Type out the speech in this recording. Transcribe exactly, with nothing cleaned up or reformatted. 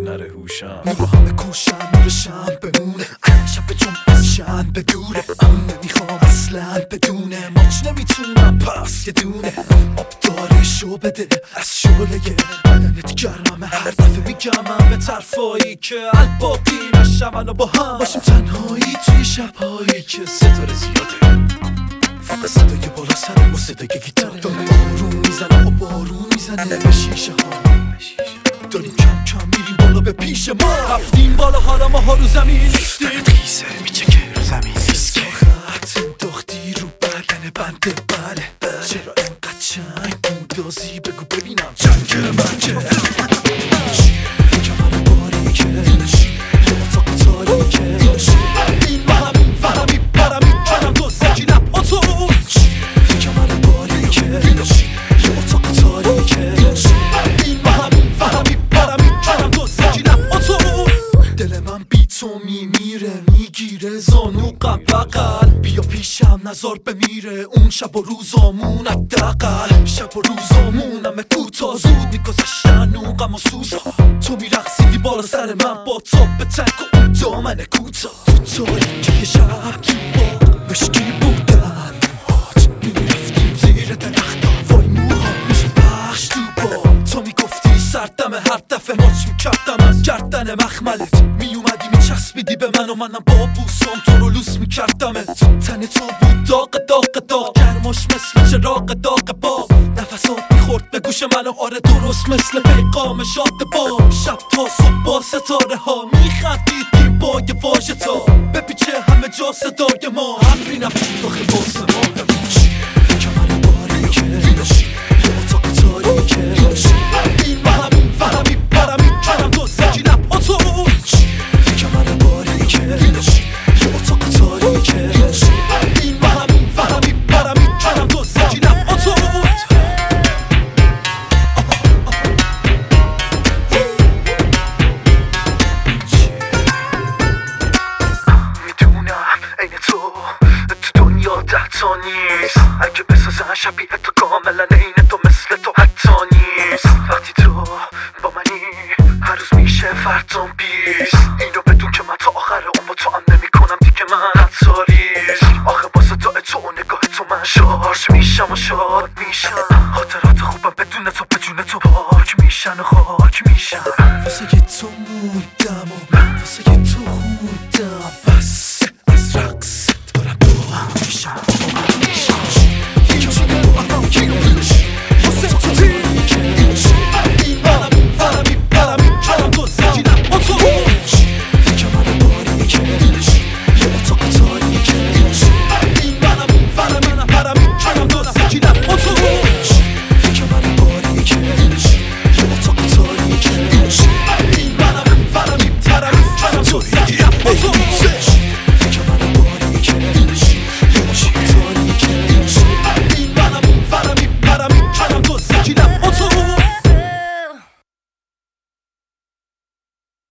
نره هوشم نورو همه کوشن نورشم بمونه شب چون ازشن بدوره نمیخوام اصلا بدونه ماچ نمیتونم پس یه دونه آبدارشو بده از شعله بدنت گرممه هر دفعه میگمم به طرفایی که الباقی نشم منو با هم باشیم تنهایی توی شبهایی که ستاره زیاده فقط صدای بالا سرم و صدای گیتاره داره بارون میزنه و بارون میزنه به شیشه ها داریم کم کم میریم بالا به پیش ما رفتیم بالا حالا ما ها رو زمین نیستیم خیزه میچه که رو زمین نیست که خط انداختی رو بدن بنده بله چرا اینقدر چنگ بودازی بگو ببینم چنگ من که کمر باریکه یه اتاق تاریکه این و همین و همین برمی کنم دو سکینم اتو کمر باریکه یه اتاق تاریکه این و همین و همین برمی کنم دو سکینم اتو دل من بی تو میمیره میگیره زانو قبقل بیا پیشم نظر بمیره اون شب و روزامون حداقل شب و روزامونم کوتا زود میگذشتن اون غم و سوزا تو میرقصیدی بالا سر من با تاپ تنگ و اون دامن کوتا تو تاریکی شب تو باغ مشکی بودن موهات میرفتیم زیر درختا وای موها میشه بخش تو باغ تو میگفتی سردمه هر دفعه ماچ میکردم از گردن مخملت میومدی میچسبیدی به من و منم با بوسام تو رو لوس میکردمت تن تو بود داغ داغ داغ گرماش مثل چراغ داغ باغ نفسات میخورد به گوش من و آره درست مثل پیغام شاد باغ شب تا صبح با ستاره ها میخندیدیم با یه واژه تا بپیچه همه جا صدای ما همری نبود آخه واسه ما کمر باریکه یه اتاق تاریکه این و همین و همین برمی کنم دو سکینم اتو کمر باریکه یه اتاق تاریکه این و همین و همین برمی کنم دو سکینم اتو میدونم این تو تو دنیا ده تا نیست اگه بسازن شبیه تو کاملا این تو مثل تو حتی نیست وقتی تو با منی هر روز میشه فردام بیست اینو بدون که من تا آخر عمر تو هم نمی کنم دیگه من عطاریست آخه با صدای تو و نگاه تو من شارژ میشم و شاد میشم خاطرات خوبم بدون تو به جون تو پاک میشن و خاک میشن واسه تو موندم و واسه تو خوندم بس از رقص دارم دو میشم